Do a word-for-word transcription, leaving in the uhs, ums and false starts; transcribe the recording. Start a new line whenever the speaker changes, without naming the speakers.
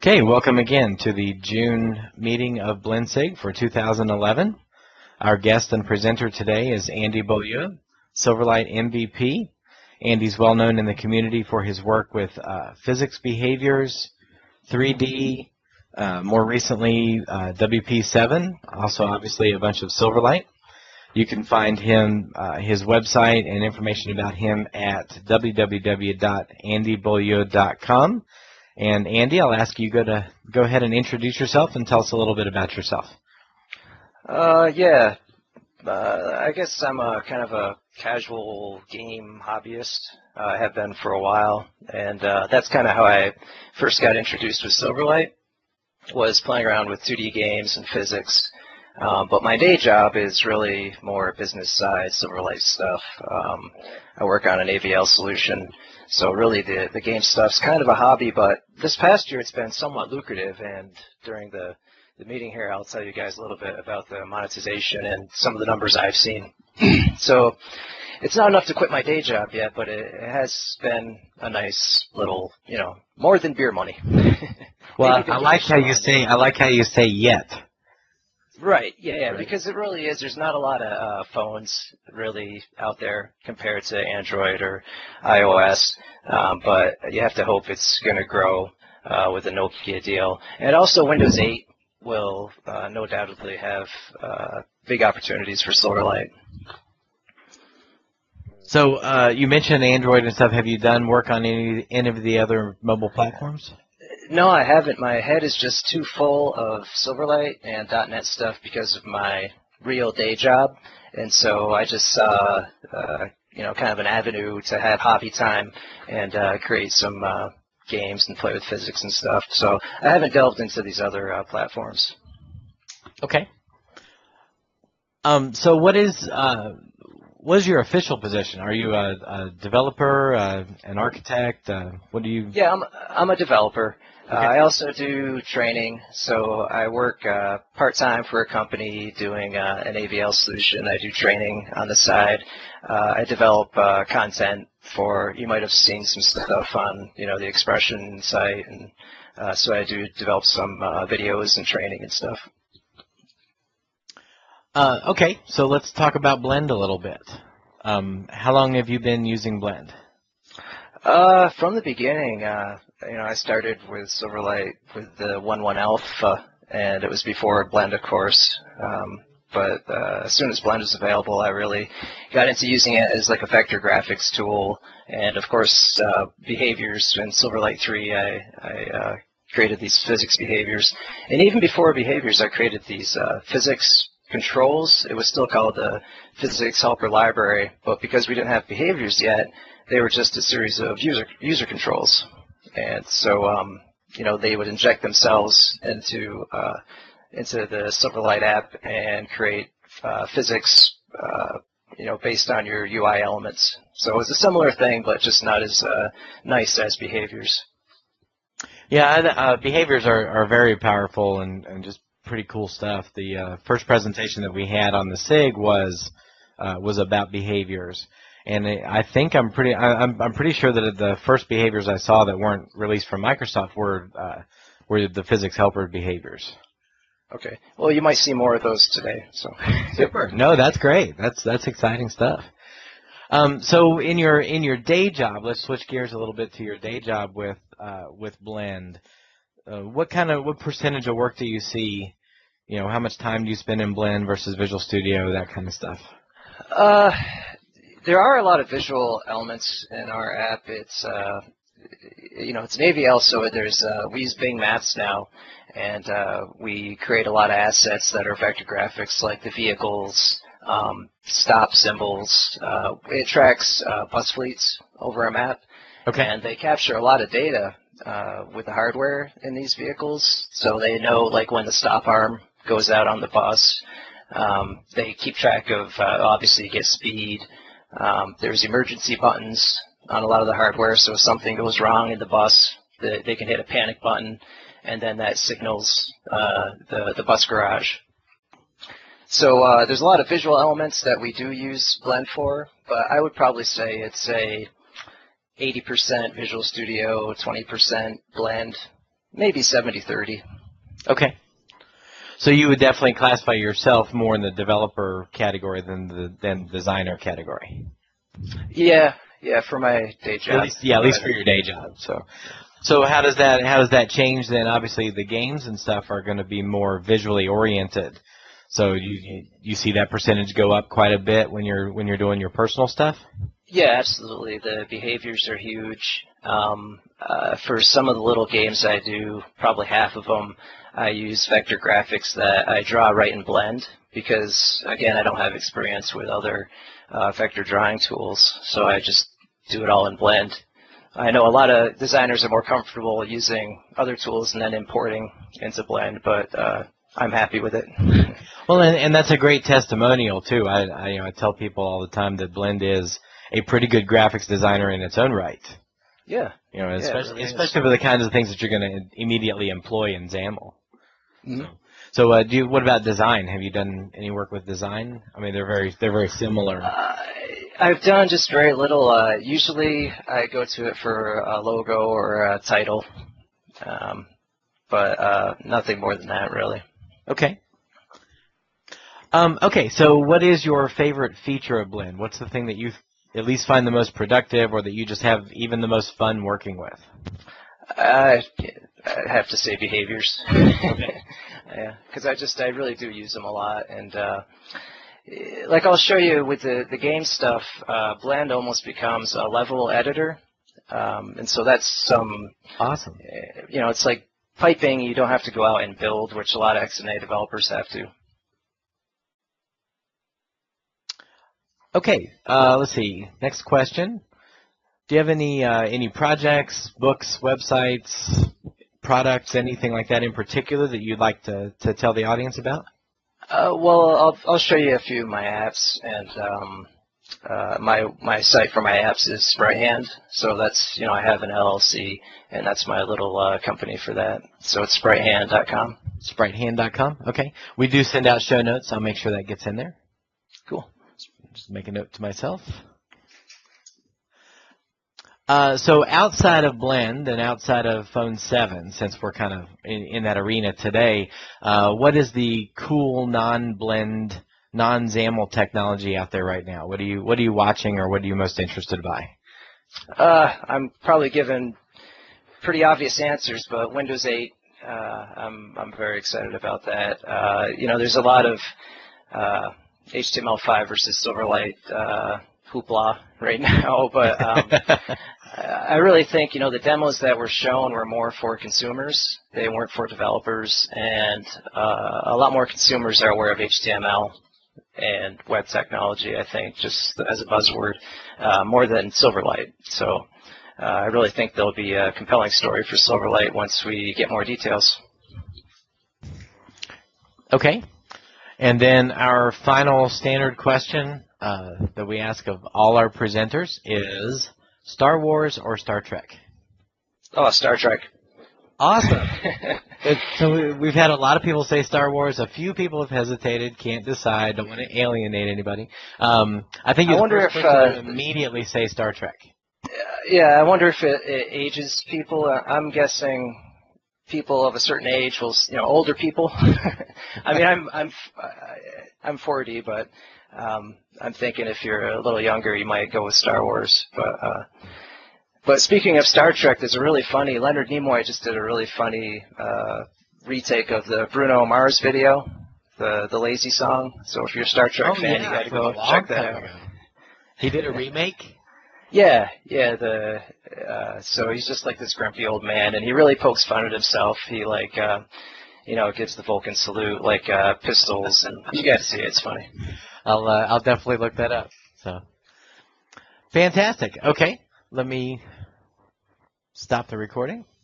Okay, welcome again to the June meeting of BlendSig for two thousand eleven. Our guest and presenter today is Andy Beaulieu, Silverlight M V P. Andy's well known in the community for his work with uh, physics behaviors, three D, uh, more recently uh, W P seven, also obviously a bunch of Silverlight. You can find him, uh, his website and information about him at w w w dot andy beaulieu dot com. And Andy, I'll ask you go to go ahead and introduce yourself and tell us a little bit about yourself.
Uh, yeah, uh, I guess I'm a kind of a casual game hobbyist. Uh, I have been for a while, and uh, that's kind of how I first got introduced with Silverlight, was playing around with two D games and physics. Um, but my day job is really more business side Silverlight stuff. Um, I work on an A V L solution. So really the, the game stuff's kind of a hobby, but this past year it's been somewhat lucrative, and during the, the meeting here I'll tell you guys a little bit about the monetization and some of the numbers I've seen. So it's not enough to quit my day job yet, but it, it has been a nice little, you know, more than beer money.
Well, I like how you say, I like how you say yet.
Right, yeah, yeah,
Right.
Because it really is. There's not a lot of uh, phones really out there compared to Android or iOS, um, but you have to hope it's going to grow uh, with the Nokia deal. And also Windows eight will uh, no doubtedly have uh, big opportunities for Silverlight.
So uh, you mentioned Android and stuff. Have you done work on any, any of the other mobile platforms?
No, I haven't. My head is just too full of Silverlight and .NET stuff because of my real day job, and so I just saw, uh, you know, kind of an avenue to have hobby time and uh, create some uh, games and play with physics and stuff. So I haven't delved into these other uh, platforms.
Okay. Um, so what is uh, what is your official position? Are you a, a developer, uh, an architect? Uh, what do you?
Yeah, I'm I'm a developer.
Okay.
Uh, I also do training, so I work uh, part-time for a company doing uh, an A V L solution. I do training on the side. Uh, I develop uh, content for, you might have seen some stuff on, you know, the Expression site, and uh, so I do develop some uh, videos and training and stuff.
Uh, okay, so let's talk about Blend a little bit. Um, how long have you been using Blend?
Uh, from the beginning, uh, you know, I started with Silverlight with the one point one alpha, and it was before Blend, of course. Um, but uh, as soon as Blend was available, I really got into using it as like a vector graphics tool, and of course, uh, behaviors in Silverlight three. I, I uh, created these physics behaviors, and even before behaviors, I created these uh, physics controls. It was still called the Physics Helper Library, but because we didn't have behaviors yet, they were just a series of user user controls, and so um, you know, they would inject themselves into uh, into the Silverlight app and create uh, physics, uh, you know, based on your U I elements. So it was a similar thing, but just not as uh, nice as behaviors.
Yeah, uh, behaviors are, are very powerful and, and just pretty cool stuff. The uh, first presentation that we had on the SIG was uh, was about behaviors. And I think I'm pretty I'm I'm pretty sure that the first behaviors I saw that weren't released from Microsoft were uh, were the physics helper behaviors.
Okay. Well, you might see more of those today. So.
Super. No, that's great. That's that's exciting stuff. Um, so in your in your day job, let's switch gears a little bit to your day job with uh, with Blend. Uh, what kind of what percentage of work do you see? You know, how much time do you spend in Blend versus Visual Studio, that kind of stuff?
Uh. There are a lot of visual elements in our app. It's, uh, you know, it's an A V L, so there's uh, we use Bing Maps now, and uh, we create a lot of assets that are vector graphics, like the vehicles, um, stop symbols. Uh, it tracks uh, bus fleets over a map,
okay.
And they capture a lot of data uh, with the hardware in these vehicles, so they know like when the stop arm goes out on the bus. Um, they keep track of uh, obviously you get speed. Um, there's emergency buttons on a lot of the hardware, so if something goes wrong in the bus, the, they can hit a panic button, and then that signals uh, the, the bus garage. So uh, there's a lot of visual elements that we do use Blend for, but I would probably say it's a eighty percent Visual Studio, twenty percent Blend. maybe seventy thirty.
Okay. So you would definitely classify yourself more in the developer category than the than designer category.
Yeah, yeah, for my day job.
At least, yeah, at least for your day job. So, so how does that how does that change then? Obviously, the games and stuff are going to be more visually oriented. So you you see that percentage go up quite a bit when you're when you're doing your personal stuff.
Yeah, absolutely. The behaviors are huge. Um, uh, for some of the little games I do, probably half of them, I use vector graphics that I draw right in Blend because, again, I don't have experience with other uh, vector drawing tools, so I just do it all in Blend. I know a lot of designers are more comfortable using other tools and then importing into Blend, but uh, I'm happy with it.
Well, and, and that's a great testimonial too. I, I, you know, I tell people all the time that Blend is a pretty good graphics designer in its own right.
Yeah.
You know, especially
yeah, really
especially for the kinds of things that you're going to immediately employ in XAML.
Mm-hmm.
So, so uh, do you, what about design? Have you done any work with design? I mean, they're very they're very similar.
Uh, I've done just very little. Uh, usually, I go to it for a logo or a title, um, but uh, nothing more than that, really.
Okay. Um, okay, so what is your favorite feature of Blend? What's the thing that you at least find the most productive or that you just have even the most fun working with?
I, I have to say behaviors.
Okay.
Yeah, because I just, I really do use them a lot. And uh, like I'll show you with the, the game stuff, uh, Blend almost becomes a level editor. Um, and so that's some,
awesome.
You know, it's like piping. You don't have to go out and build, which a lot of X N A developers have to.
Okay, uh, let's see. Next question. Do you have any uh, any projects, books, websites, products, anything like that in particular that you'd like to, to tell the audience about?
Uh, well, I'll, I'll show you a few of my apps, and um, uh, my my site for my apps is SpriteHand. So that's, you know, I have an L L C, and that's my little uh, company for that. So it's spritehand dot com.
spritehand dot com. Okay. We do send out show notes. I'll make sure that gets in there.
Cool.
Just make a note to myself. Uh, so outside of Blend and outside of Phone seven, since we're kind of in, in that arena today, uh, what is the cool non-Blend, non-XAML technology out there right now? What are you What are you watching, or what are you most interested by?
Uh, I'm probably giving pretty obvious answers, but Windows eight, uh, I'm I'm very excited about that. Uh, you know, there's a lot of uh, H T M L five versus Silverlight uh, hoopla right now, but um, I really think, you know, the demos that were shown were more for consumers. They weren't for developers, and uh, a lot more consumers are aware of H T M L and web technology, I think, just as a buzzword, uh, more than Silverlight. So uh, I really think there'll be a compelling story for Silverlight once we get more details.
Okay. And then our final standard question uh, that we ask of all our presenters is Star Wars or Star Trek?
Oh, Star Trek.
Awesome. it, so we, we've had a lot of people say Star Wars. A few people have hesitated, can't decide, don't want to alienate anybody. Um, I think you're
I
the
wonder
first
if,
person
uh,
to immediately say Star Trek.
Yeah, I wonder if it, it ages people. Uh, I'm guessing people of a certain age will, you know, older people. I mean, I'm I'm I'm forty, but um, I'm thinking if you're a little younger, you might go with Star Wars. But uh, but speaking of Star Trek, there's a really funny Leonard Nimoy just did a really funny uh, retake of the Bruno Mars video, the the Lazy Song. So if you're a Star Trek
oh,
fan,
yeah,
you got to
from
go
a long
check that
time
out.
ago. He did a remake?
Yeah, yeah. The uh, so he's just like this grumpy old man, and he really pokes fun at himself. He like, uh, you know, gives the Vulcan salute like uh, pistols, and you got to see it. It's funny.
I'll uh, I'll definitely look that up. So fantastic. Okay, let me stop the recording.